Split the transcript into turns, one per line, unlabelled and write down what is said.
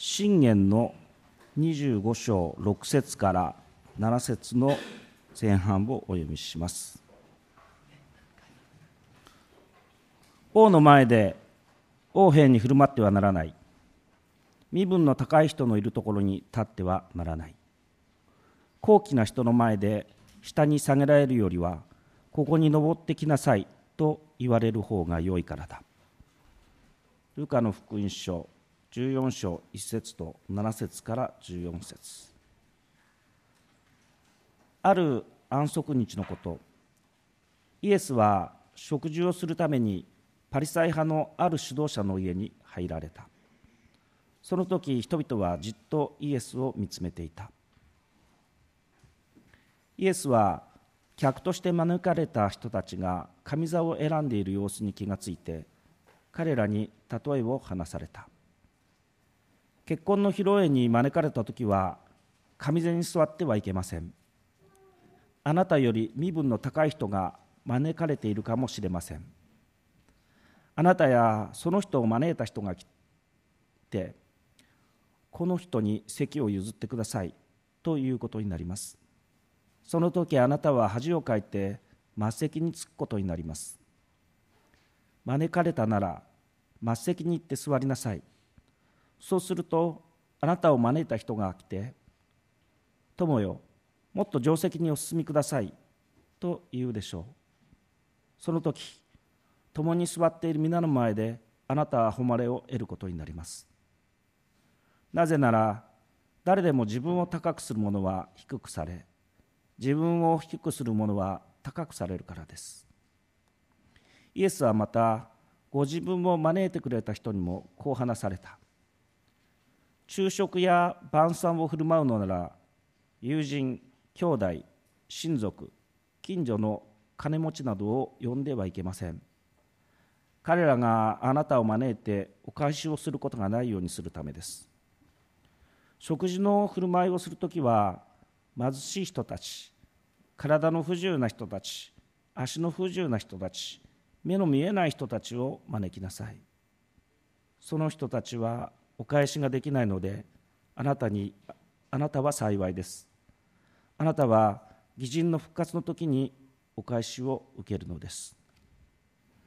箴言の25章6節から7節の前半をお読みします。王の前で横柄に振る舞ってはならない。身分の高い人のいるところに立ってはならない。高貴な人の前で下に下げられるよりは、ここに登ってきなさいと言われる方が良いからだ。ルカの福音書14章1節と7節から14節。ある安息日のこと、イエスは食事をするためにパリサイ派のある指導者の家に入られた。その時、人々はじっとイエスを見つめていた。イエスは客として招かれた人たちが上座を選んでいる様子に気がついて、彼らに例えを話された。結婚の披露宴に招かれたときは、上座に座ってはいけません。あなたより身分の高い人が招かれているかもしれません。あなたやその人を招いた人が来て、この人に席を譲ってくださいということになります。その時あなたは恥をかいて末席に着くことになります。招かれたなら末席に行って座りなさい。そうするとあなたを招いた人が来て、友よ、もっと上席にお進みくださいと言うでしょう。その時、共に座っている皆の前であなたは誉れを得ることになります。なぜなら、誰でも自分を高くする者は低くされ、自分を低くする者は高くされるからです。イエスはまた、ご自分を招いてくれた人にもこう話された。昼食や晩餐を振る舞うのなら、友人、兄弟、親族、近所の金持ちなどを呼んではいけません。彼らがあなたを招いてお返しをすることがないようにするためです。食事の振る舞いをするときは、貧しい人たち、体の不自由な人たち、足の不自由な人たち、目の見えない人たちを招きなさい。その人たちはお返しができないので、あなたは幸いです。あなたは義人の復活の時にお返しを受けるのです。